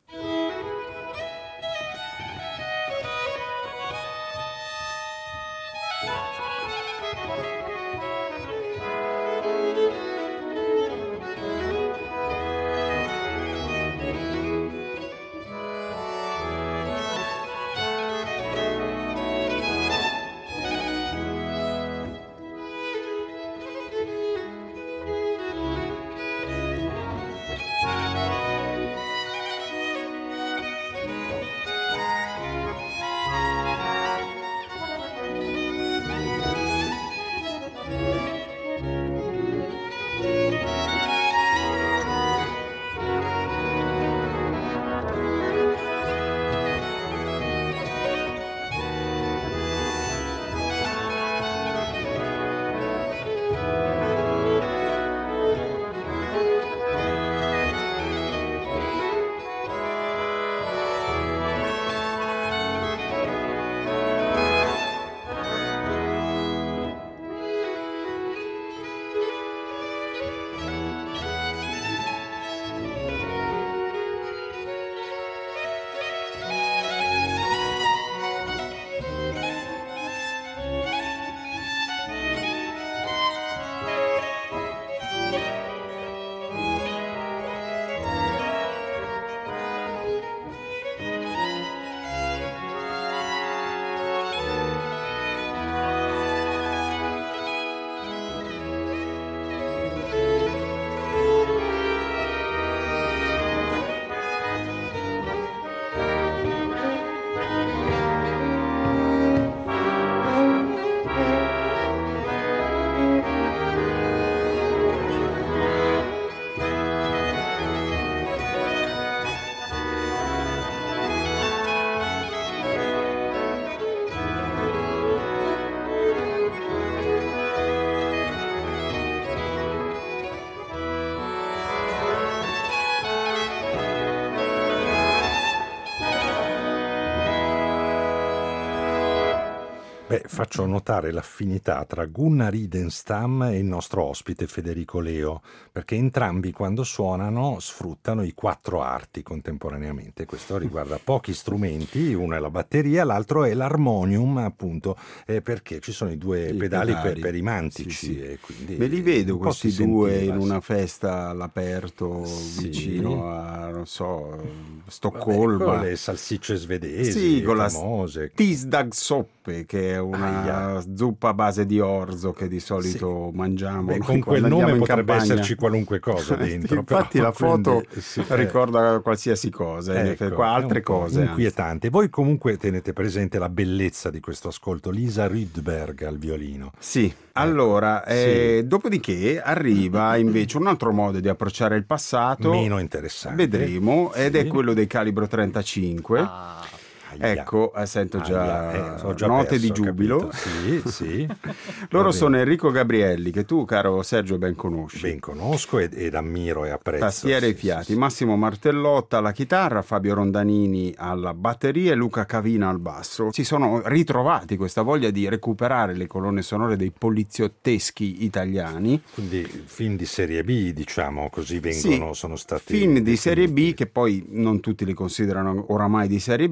Beh, faccio notare l'affinità tra Gunnar Idenstam e il nostro ospite Federico Leo, perché entrambi quando suonano sfruttano i quattro arti contemporaneamente. Questo riguarda pochi strumenti, uno è la batteria, l'altro è l'armonium, appunto, eh, perché ci sono i due I pedali, pedali. Per, per i mantici. Sì, sì. E quindi Me li vedo un po' questi si due sentiva, in sì. una festa all'aperto Sì. vicino a, non so, Vabbè, Stoccolma. con le salsicce svedesi, Sì, con la famose. Tisdagsoppe, che è una Aia. zuppa a base di orzo che di solito mangiamo. Beh, noi con quel quando andiamo nome in potrebbe campagna. esserci qualunque cosa dentro. Infatti però, la foto quindi, sì, eh. ricorda qualsiasi cosa, in effetti, Ecco, qua è altre un po' cose. anzi. inquietante. Voi comunque tenete presente la bellezza di questo ascolto. Lisa Rydberg al violino. Sì, allora, Sì. eh, dopodiché arriva invece un altro modo di approcciare il passato, Meno interessante. vedremo, ed Sì. è quello dei calibro trentacinque. Ah, Aia. Ecco, eh, sento già, Aia, eh, ho già note perso, di ho giubilo. capito. Sì, sì. Loro Va sono bene. Enrico Gabrielli, che tu, caro Sergio, ben conosci. Ben conosco ed, ed ammiro e apprezzo. Tastiere e Sì, fiati, sì, sì. Massimo Martellotta alla chitarra, Fabio Rondanini alla batteria e Luca Cavina al basso. Si sono ritrovati questa voglia di recuperare le colonne sonore dei poliziotteschi italiani. Quindi film di serie B, diciamo, così vengono, Sì, sono stati film di serie B definiti. che poi non tutti li considerano oramai di serie B, ma comunque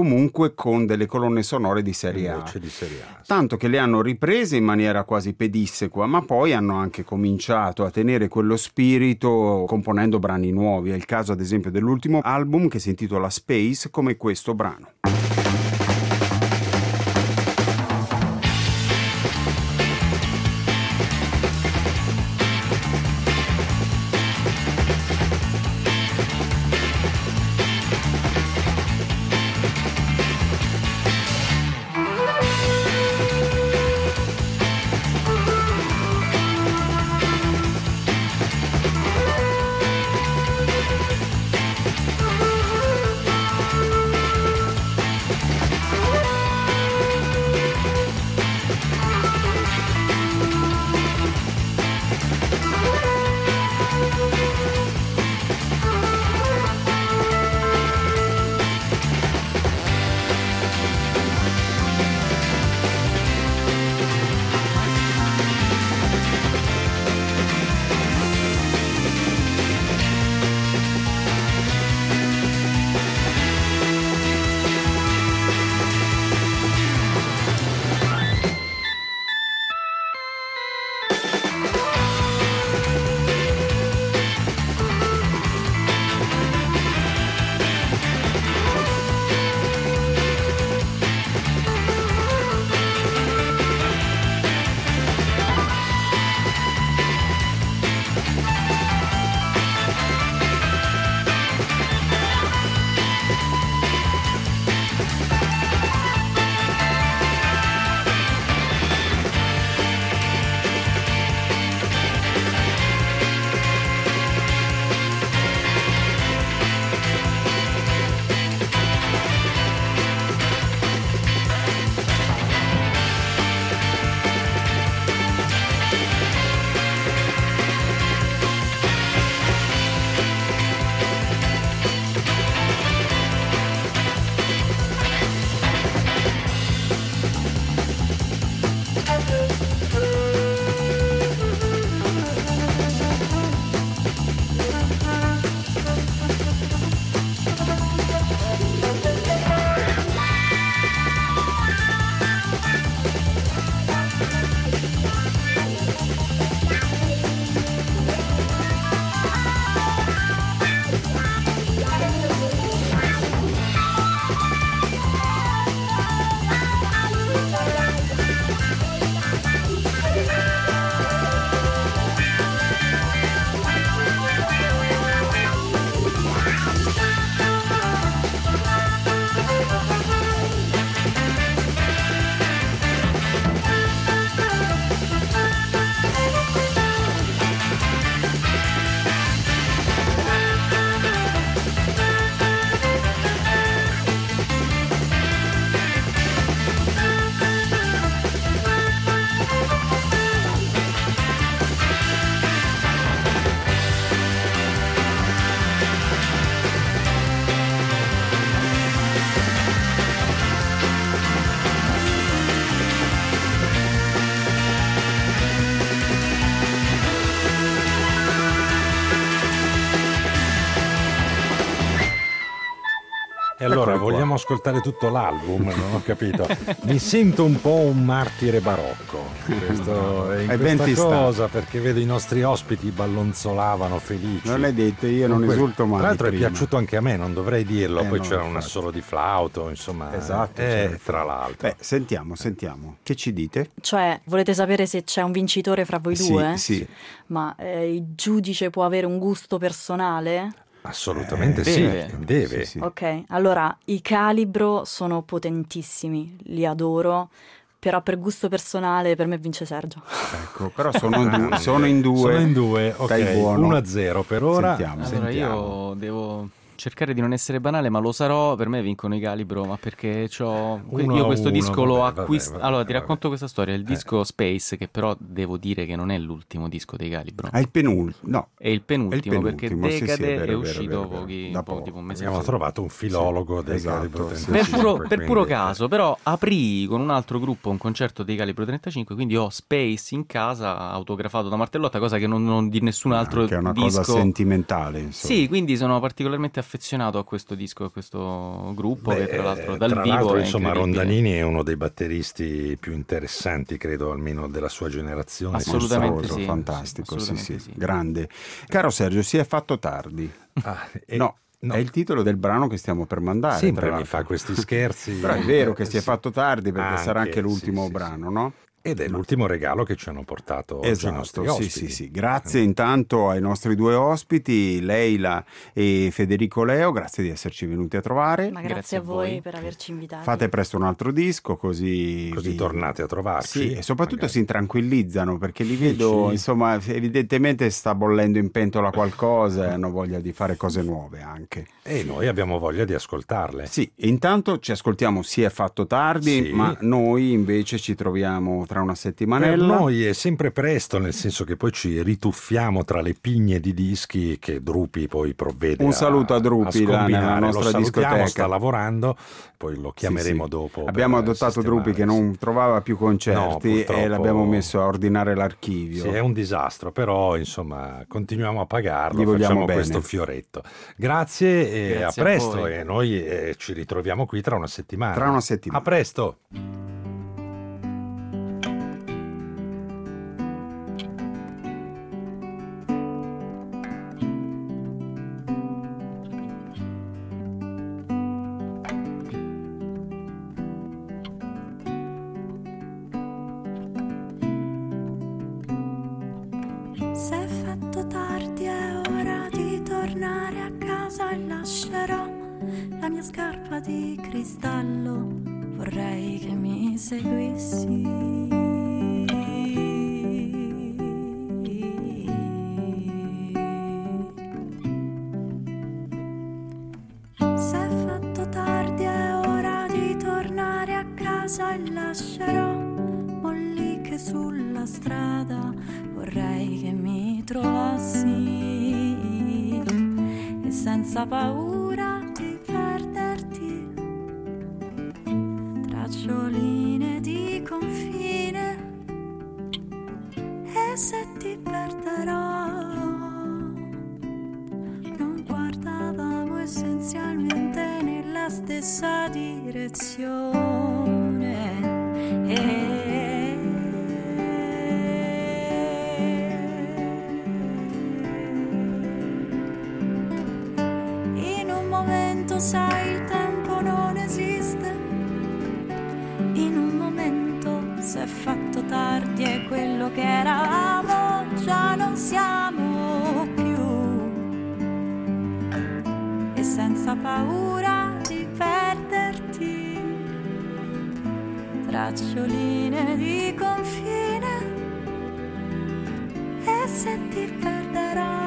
comunque con delle colonne sonore di serie A. Di serie A. Tanto che le hanno riprese in maniera quasi pedissequa, ma poi hanno anche cominciato a tenere quello spirito componendo brani nuovi. È il caso ad esempio dell'ultimo album che si intitola Space, come questo brano. E allora Eccolo vogliamo qua. ascoltare tutto l'album? Non ho capito. Mi sento un po' un martire barocco questo, in E ben questa ti sta. cosa, perché vedo i nostri ospiti ballonzolavano felici. Non l'hai detto, io non Con quel- esulto mai Tra l'altro di è prima. piaciuto anche a me, non dovrei dirlo. Eh, Poi no, c'era un infatti. assolo di flauto, insomma. Esatto, eh, certo. tra l'altro. Beh, sentiamo, sentiamo. Che ci dite? Cioè, volete sapere se c'è un vincitore fra voi Sì, due? sì. Ma eh, il giudice può avere un gusto personale? Assolutamente Eh, sì, deve. deve. Sì, sì. Ok, allora i Calibro sono potentissimi, li adoro, però per gusto personale per me vince Sergio. Ecco, però sono, in du- sono in due. Sono in due, ok. Dai buono. uno a zero per ora. Sentiamo, Allora sentiamo. io devo cercare di non essere banale, ma lo sarò. Per me vincono i Calibro, ma perché c'ho... Uno io a questo uno, disco lo vabbè, acquisto. vabbè, Allora vabbè, ti racconto vabbè. questa storia. Il disco Space, che però devo dire che non è l'ultimo disco dei Calibro, È il penultimo, no. è il penultimo, perché penultimo, sì, sì, è Decade vero, è, è vero, uscito è vero, è vero. pochi, Da po- poco. tipo un mese Abbiamo fa. trovato un filologo dei esatto, Calibro sì, Per trentacinque. puro, per puro quindi- caso, però aprì con un altro gruppo un concerto dei Calibro trentacinque, quindi ho Space in casa, autografato da Martellotta, cosa che non, non di nessun altro Che è una disco. cosa sentimentale, insomma. Sì, quindi sono particolarmente affezionato a questo disco, a questo gruppo. Beh, che tra l'altro dal tra vivo l'altro, è insomma, incredibile. Rondanini è uno dei batteristi più interessanti, credo, almeno della sua generazione. Assolutamente Mostruoso, sì. fantastico, Assolutamente sì, sì, sì. grande. Caro Sergio, si è fatto tardi. Ah, e- No. no. È il titolo del brano che stiamo per mandare. Sempre tra mi l'altro. fa questi scherzi. Però è vero che si è Sì. fatto tardi perché Anche, sarà anche l'ultimo sì, sì, brano, sì. no? Ed è l'ultimo regalo che ci hanno portato oggi i nostri Esatto, sì, ospiti. sì, sì. Grazie intanto ai nostri due ospiti, Leila e Federico Leo, grazie di esserci venuti a trovare. Ma grazie, Grazie a a voi, voi. per averci invitati. Fate presto un altro disco così, Così vi- tornate a trovarci. Sì, e soprattutto magari. si intranquillizzano perché li vedo, Dici? insomma, evidentemente sta bollendo in pentola qualcosa e hanno voglia di fare cose nuove anche. E noi abbiamo voglia di ascoltarle. Sì, intanto ci ascoltiamo Si è fatto tardi, Sì. ma noi invece ci troviamo tra una Per settimanella. noi è sempre presto, nel senso che poi ci rituffiamo tra le pigne di dischi che Drupi poi provvede Un saluto a Drupi, là, scombinare. nella nostra Lo salutiamo, discoteca. sta lavorando, poi lo chiameremo Sì, sì. dopo. per Abbiamo adottato sistemare, Drupi che non trovava più No, concerti purtroppo- e l'abbiamo messo a ordinare l'archivio. Sì, è un disastro, però insomma continuiamo a pagarlo, Gli vogliamo facciamo bene. questo fioretto. Grazie e Grazie a a presto voi. e noi eh, ci ritroviamo qui tra una settimana. Tra una settimana. A presto. Se è fatto tardi è ora di tornare a casa e lascerò la mia scarpa di cristallo. Vorrei che mi seguissi. Se è fatto tardi è ora di tornare a casa e lascerò molliche sulla strada. Vorrei che mi trovassi e senza paura di perderti, traccioline di confine. E se ti perderò, non guardavamo essenzialmente nella stessa direzione. E sai, il tempo non esiste. In un momento si è fatto tardi e quello che eravamo già non siamo più. E senza paura di perderti, traccioline di confine. E se ti perderò,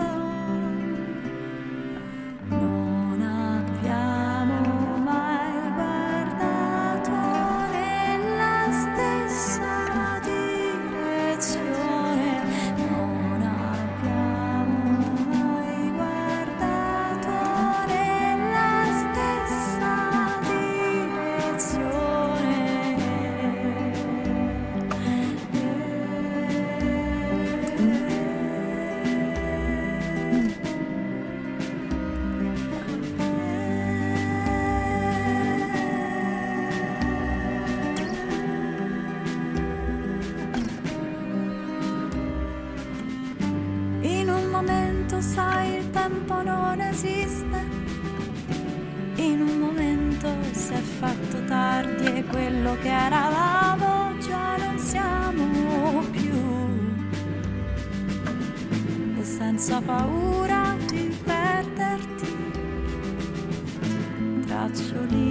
sai, il tempo non esiste. In un momento si è fatto tardi e quello che eravamo già non siamo più. E senza paura di perderti, traccioli